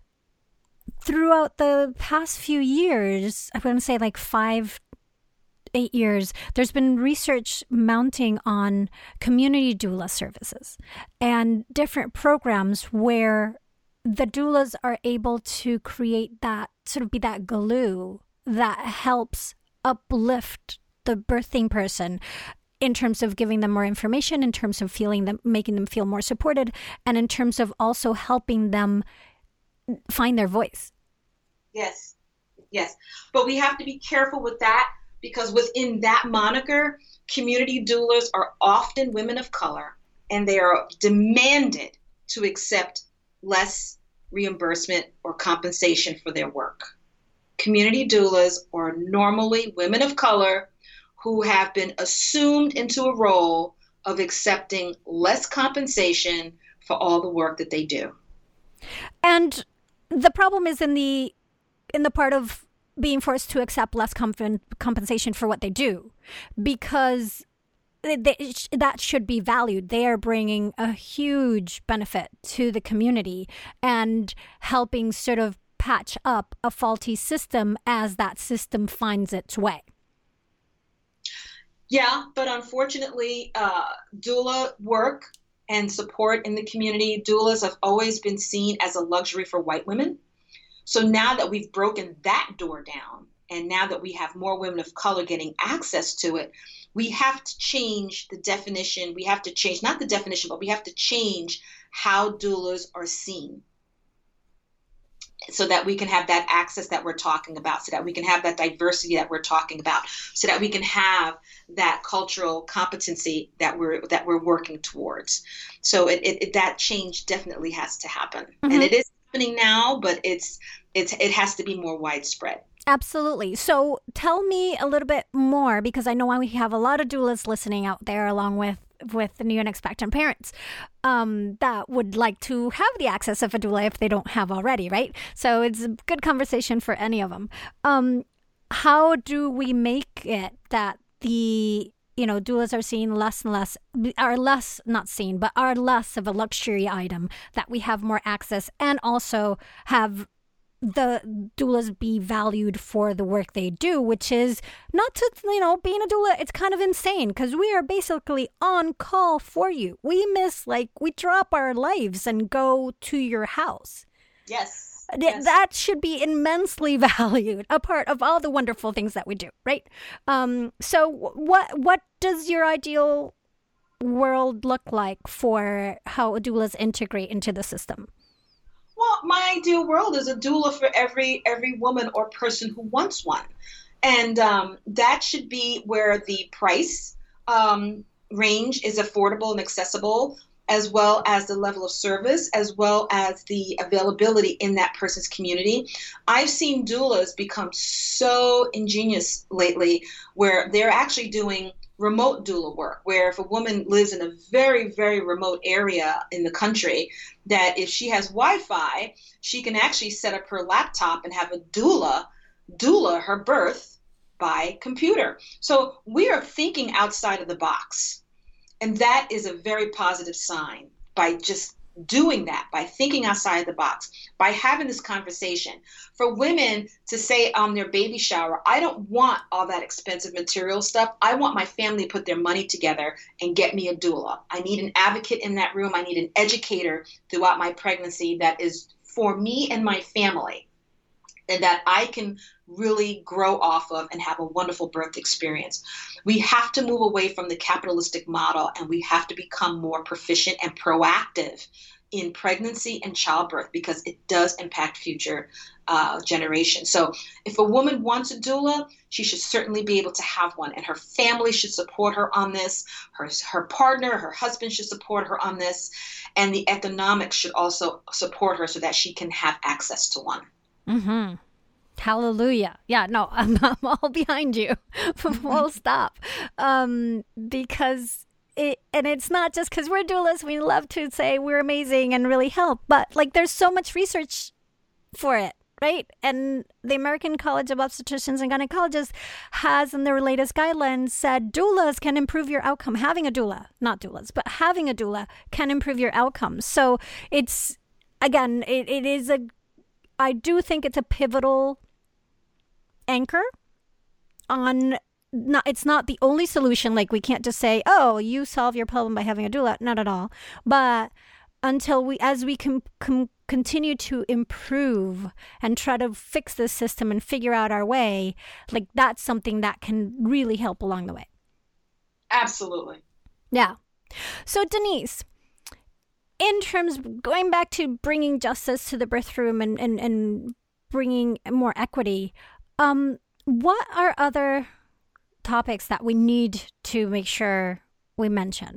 throughout the past few years, I'm going to say like five, eight years, there's been research mounting on community doula services and different programs where the doulas are able to create that, sort of be that glue that helps uplift the birthing person in terms of giving them more information, in terms of feeling them, making them feel more supported, and in terms of also helping them find their voice. Yes, yes. But we have to be careful with that, because within that moniker, community doulas are often women of color, and they are demanded to accept less reimbursement or compensation for their work. Community doulas are normally women of color who have been assumed into a role of accepting less compensation for all the work that they do. And the problem is in the in the part of being forced to accept less comp- compensation for what they do, because they, that should be valued. They are bringing a huge benefit to the community and helping sort of patch up a faulty system as that system finds its way. Yeah, but unfortunately, uh, doula work and support in the community, doulas have always been seen as a luxury for white women. So now that we've broken that door down and now that we have more women of color getting access to it, we have to change the definition. We have to change, not the definition, but we have to change how doulas are seen, so that we can have that access that we're talking about, so that we can have that diversity that we're talking about, so that we can have that cultural competency that we're that we're working towards. So it, it, it that change definitely has to happen, mm-hmm. and it is happening now, but it's it's it has to be more widespread. Absolutely. So tell me a little bit more, because I know we have a lot of doulas listening out there, along with with the new and expectant parents um, that would like to have the access of a doula if they don't have already, right? So it's a good conversation for any of them. Um, how do we make it that the, you know, doulas are seen less and less, are less, not seen, but are less of a luxury item, that we have more access and also have the doulas be valued for the work they do, which is not to, you know, being a doula, it's kind of insane because we are basically on call for you. We miss, like, we drop our lives and go to your house. Yes. yes. That should be immensely valued, a part of all the wonderful things that we do, right? Um, so what what does your ideal world look like for how doulas integrate into the system? Well, my ideal world is a doula for every every woman or person who wants one. And um, that should be where the price um, range is affordable and accessible, as well as the level of service, as well as the availability in that person's community. I've seen doulas become so ingenious lately, where they're actually doing remote doula work, where if a woman lives in a very, very remote area in the country, that if she has Wi-Fi, she can actually set up her laptop and have a doula doula her birth by computer. So we are thinking outside of the box. And that is a very positive sign, by just doing that, by thinking outside the box, by having this conversation. For women to say on their baby shower, I don't want all that expensive material stuff. I want my family to put their money together and get me a doula. I need an advocate in that room. I need an educator throughout my pregnancy that is for me and my family, and that I can really grow off of and have a wonderful birth experience. We have to move away from the capitalistic model, and we have to become more proficient and proactive in pregnancy and childbirth, because it does impact future uh, generations. So if a woman wants a doula, she should certainly be able to have one, and her family should support her on this. Her, her partner, her husband should support her on this, and the economics should also support her so that she can have access to one. Mm-hmm. Hallelujah. Yeah, no, I'm, I'm all behind you. Full stop. Um, because it, and it's not just because we're doulas, we love to say we're amazing and really help, but like there's so much research for it, right? And the American College of Obstetricians and Gynecologists has, in their latest guidelines, said doulas can improve your outcome. Having a doula, not doulas, but having a doula can improve your outcomes. So it's, again, it, it is a, I do think it's a pivotal anchor on, not, it's not the only solution. Like we can't just say, oh, you solve your problem by having a doula. Not at all. But until we, as we can, can continue to improve and try to fix this system and figure out our way, like that's something that can really help along the way. Absolutely. Yeah. So Denise, in terms, going back to bringing justice to the birth room and, and, and bringing more equity, um, what are other topics that we need to make sure we mention?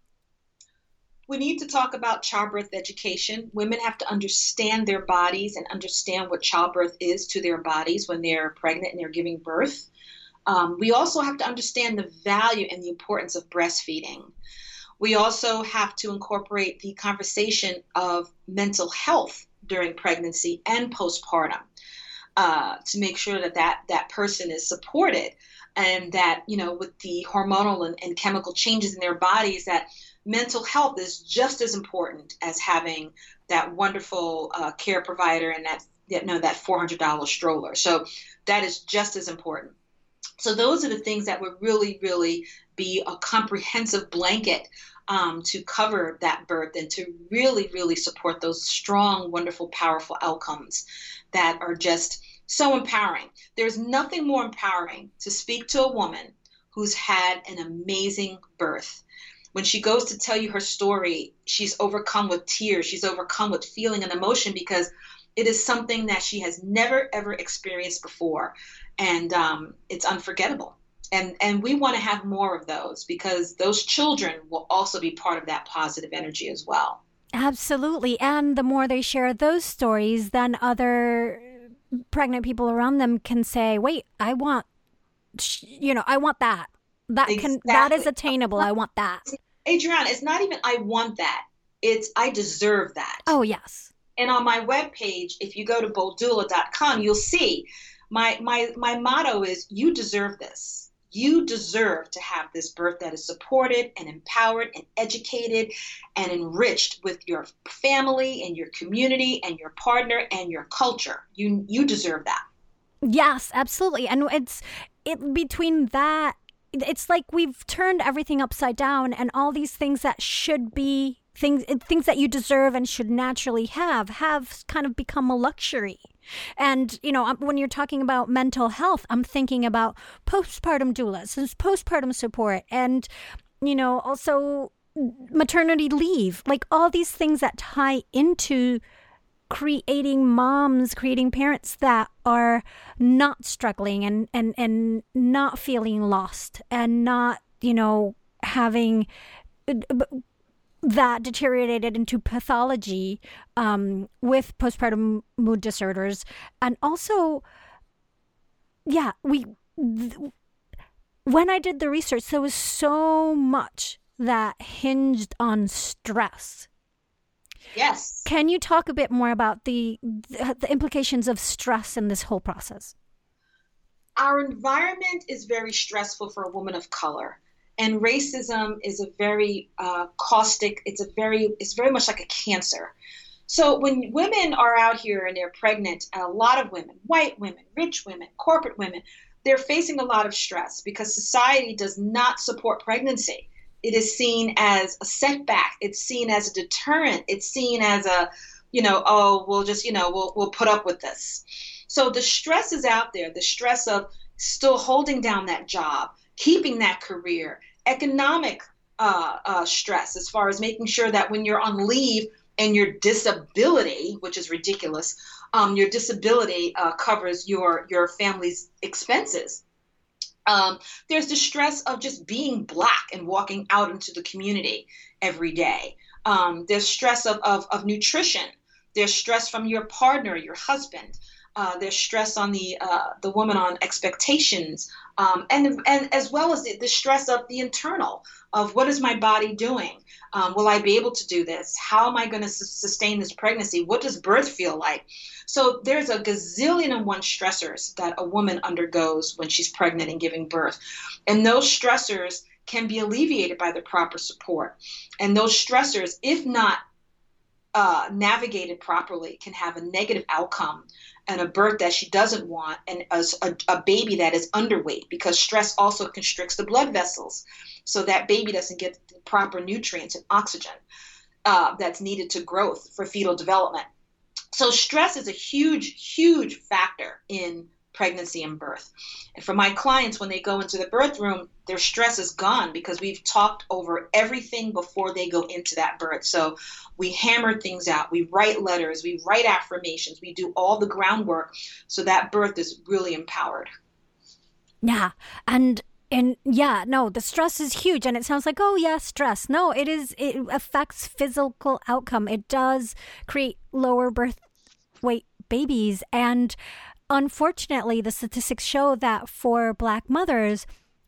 We need to talk about childbirth education. Women have to understand their bodies and understand what childbirth is to their bodies when they're pregnant and they're giving birth. Um, we also have to understand the value and the importance of breastfeeding. We also have to incorporate the conversation of mental health during pregnancy and postpartum uh, to make sure that, that that person is supported, and that, you know, with the hormonal and, and chemical changes in their bodies, that mental health is just as important as having that wonderful uh, care provider and that, that, no, that four hundred dollars stroller. So that is just as important. So those are the things that would really, really be a comprehensive blanket um, to cover that birth and to really, really support those strong, wonderful, powerful outcomes that are just So empowering. There's nothing more empowering to speak to a woman who's had an amazing birth. When she goes to tell you her story, she's overcome with tears. She's overcome with feeling and emotion because it is something that she has never, ever experienced before. And um, it's unforgettable. And, and we want to have more of those because those children will also be part of that positive energy as well. Absolutely. And the more they share those stories, then other pregnant people around them can say, wait, I want, you know, I want that. That can, exactly. That is attainable. I want that. Adriana, it's not even I want that. It's I deserve that. Oh, yes. And on my webpage, if you go to bold doula dot com, you'll see my my my motto is you deserve this. You deserve to have this birth that is supported and empowered and educated and enriched with your family and your community and your partner and your culture. You you deserve that. Yes, absolutely. And it's it between that, it's like we've turned everything upside down, and all these things that should be things things that you deserve and should naturally have have kind of become a luxury. And, you know, when you're talking about mental health, I'm thinking about postpartum doulas and postpartum support and, you know, also maternity leave, like all these things that tie into creating moms, creating parents that are not struggling and, and, and not feeling lost and not, you know, having that deteriorated into pathology um, with postpartum mood disorders. And also, yeah, we th- when I did the research, there was so much that hinged on stress. Yes. Can you talk a bit more about the the implications of stress in this whole process? Our environment is very stressful for a woman of color. And racism is a very uh, caustic, it's a very, it's very much like a cancer. So when women are out here and they're pregnant, and a lot of women, white women, rich women, corporate women, they're facing a lot of stress because society does not support pregnancy. It is seen as a setback. It's seen as a deterrent. It's seen as a, you know, oh, we'll just, you know, we'll we'll put up with this. So the stress is out there, the stress of still holding down that job, keeping that career, economic uh, uh, stress as far as making sure that when you're on leave and your disability, which is ridiculous, um, your disability uh, covers your, your family's expenses. Um, there's the stress of just being Black and walking out into the community every day. Um, there's stress of, of, of nutrition. There's stress from your partner, your husband. Uh, there's stress on the uh, the woman on expectations, um, and and as well as the, the stress of the internal of what is my body doing? Um, will I be able to do this? How am I going to su- sustain this pregnancy? What does birth feel like? So there's a gazillion and one stressors that a woman undergoes when she's pregnant and giving birth, and those stressors can be alleviated by the proper support. And those stressors, if not uh, navigated properly, can have a negative outcome and a birth that she doesn't want, and a, a, a baby that is underweight, because stress also constricts the blood vessels. So that baby doesn't get the proper nutrients and oxygen uh, that's needed to growth for fetal development. So stress is a huge, huge factor in pregnancy and birth. And for my clients, when they go into the birth room, their stress is gone because we've talked over everything before they go into that birth. So we hammer things out. We write letters. We write affirmations. We do all the groundwork so that birth is really empowered. Yeah. And And yeah, no, the stress is huge. And it sounds like, oh, yeah, stress. No, it is. It affects physical outcome. It does create lower birth weight babies. And unfortunately, the statistics show that for Black mothers,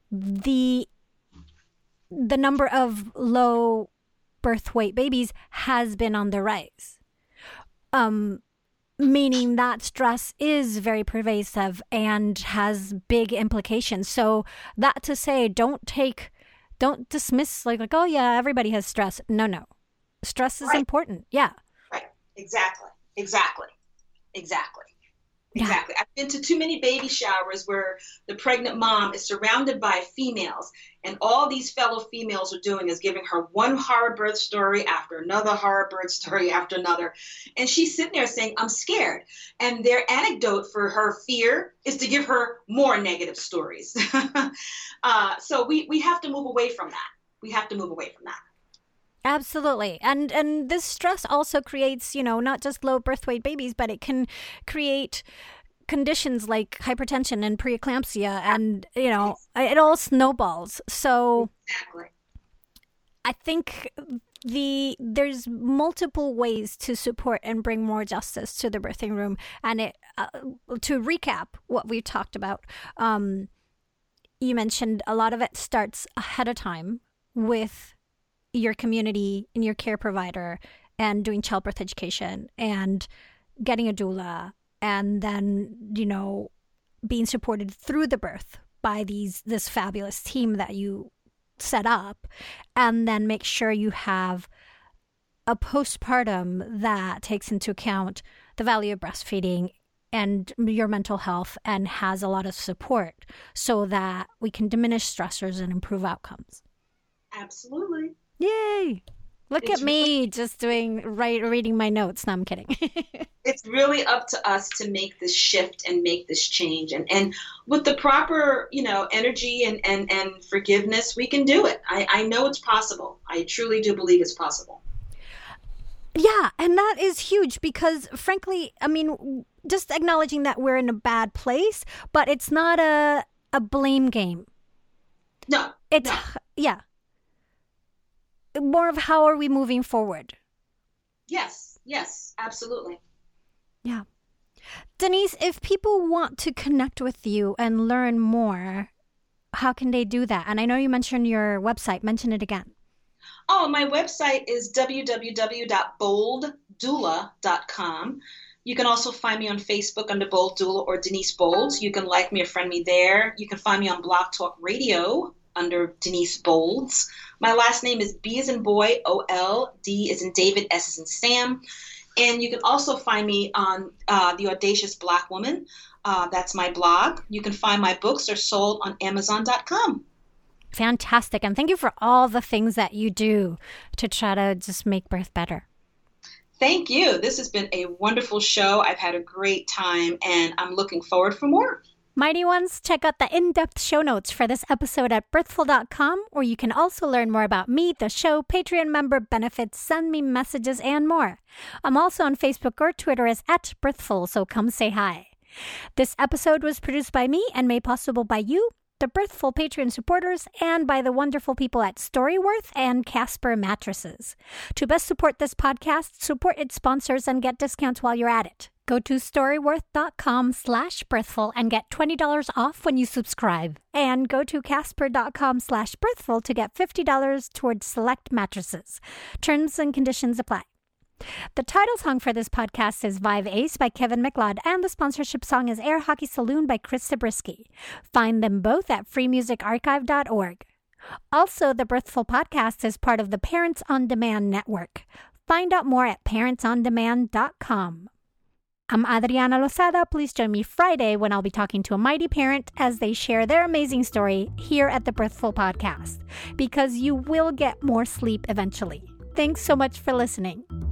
the the number of low birth weight babies has been on the rise. Um. Meaning that stress is very pervasive and has big implications. So that to say, don't take, don't dismiss like, like, oh yeah, everybody has stress. No, no. Stress is right. important. Yeah. Right. Exactly. Exactly. Exactly. Yeah. Exactly. I've been to too many baby showers where the pregnant mom is surrounded by females, and all these fellow females are doing is giving her one horror birth story after another horror birth story after another. And she's sitting there saying, I'm scared. And their anecdote for her fear is to give her more negative stories. uh, so we, we have to move away from that. We have to move away from that. Absolutely. And and this stress also creates, you know, not just low birth weight babies, but it can create conditions like hypertension and preeclampsia, and, you know, it all snowballs. So exactly. I think the there's multiple ways to support and bring more justice to the birthing room. And it uh, to recap what we've talked about, um, you mentioned a lot of it starts ahead of time with your community and your care provider, and doing childbirth education and getting a doula, and then, you know, being supported through the birth by these this fabulous team that you set up, and then make sure you have a postpartum that takes into account the value of breastfeeding and your mental health, and has a lot of support so that we can diminish stressors and improve outcomes. Absolutely. Yay! Look It's at me really, just doing right, reading my notes. No, I'm kidding. it's really up to us to make this shift and make this change. And, and with the proper, you know, energy and, and, and forgiveness, we can do it. I, I know it's possible. I truly do believe it's possible. Yeah, and that is huge because, frankly, I mean, just acknowledging that we're in a bad place, but it's not a a blame game. No. It's, no. yeah. More of how are we moving forward? Yes, yes, absolutely. Yeah. Denise, if people want to connect with you and learn more, how can they do that? And I know you mentioned your website. Mention it again. Oh, my website is w w w dot bold doula dot com. You can also find me on Facebook under Bold Doula or Denise Bold. You can like me or friend me there. You can find me on Blog Talk Radio under Denise Bolds. My last name is B as in boy, O L, D as in David, S as in Sam. And you can also find me on uh, The Audacious Black Woman. Uh, that's my blog. You can find my books are sold on amazon dot com. Fantastic. And thank you for all the things that you do to try to just make birth better. Thank you. This has been a wonderful show. I've had a great time, and I'm looking forward for more. Mighty Ones, check out the in-depth show notes for this episode at birthful dot com, where you can also learn more about me, the show, Patreon member benefits, send me messages, and more. I'm also on Facebook or Twitter as at Birthful, so come say hi. This episode was produced by me and made possible by you, the Birthful Patreon supporters, and by the wonderful people at Storyworth and Casper Mattresses. To best support this podcast, support its sponsors, and get discounts while you're at it. Go to storyworth dot com slash birthful and get twenty dollars off when you subscribe. And go to casper dot com slash birthful to get fifty dollars towards select mattresses. Terms and conditions apply. The title song for this podcast is Vive Ace by Kevin MacLeod, and the sponsorship song is Air Hockey Saloon by Chris Zabriskie. Find them both at free music archive dot org. Also, the Birthful podcast is part of the Parents on Demand network. Find out more at parents on demand dot com. I'm Adriana Lozada. Please join me Friday when I'll be talking to a mighty parent as they share their amazing story here at the Birthful podcast, because you will get more sleep eventually. Thanks so much for listening.